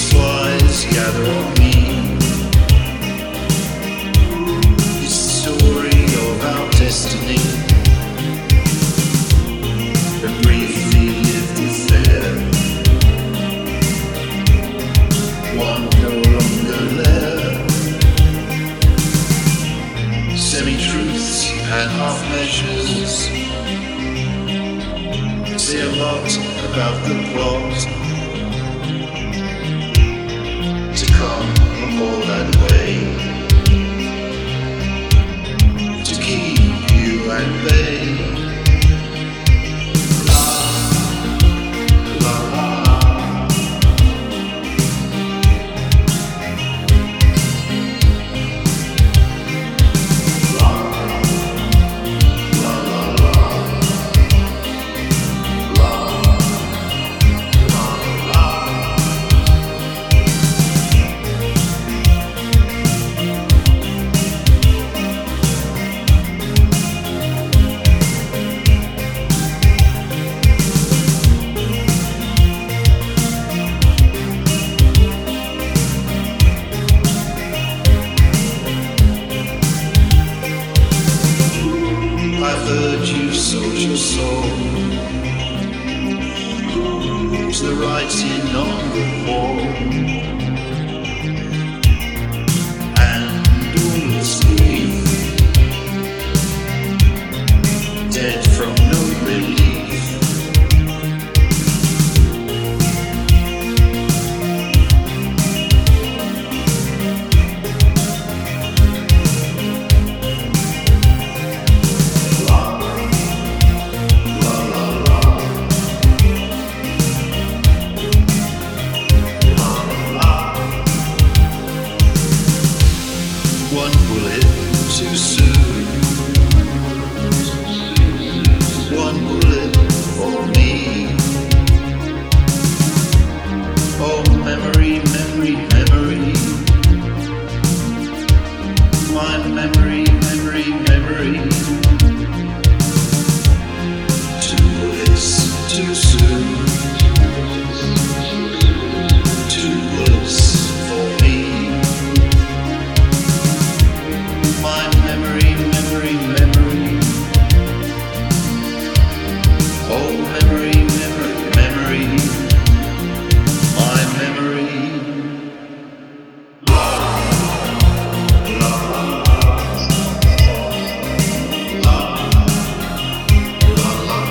flies gather on me. The story of our destiny, a briefly lived affair, one no longer there. Semi-truths and half measures say a lot about the plot to come all that way, to keep you at bay. La, la, la. I've heard you sold your soul to the writing on the wall, and all its grief, dead from no relief. One bullet too soon, one bullet for me. Oh, memory, memory, memory, my memory, memory, memory. Two bullets too soon, two bullets for me. My memory, memory, memory. Oh, memory, memory, memory. My memory. La, la, la, la, la,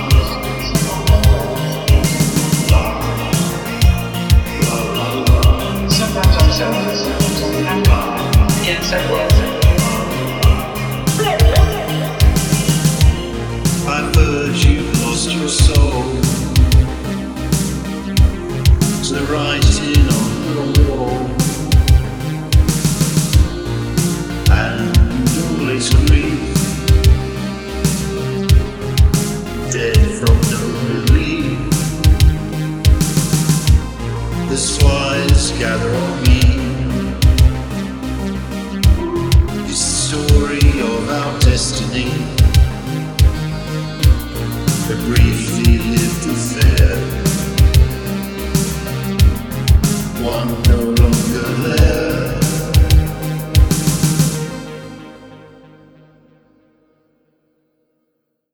la. Sometimes I'm selfish. Yes, I was. I've heard you've lost your soul to the writing on the wall, and all its grief, dead from no relief. The flies gather on me. The story of our destiny, a briefly lived affair, one no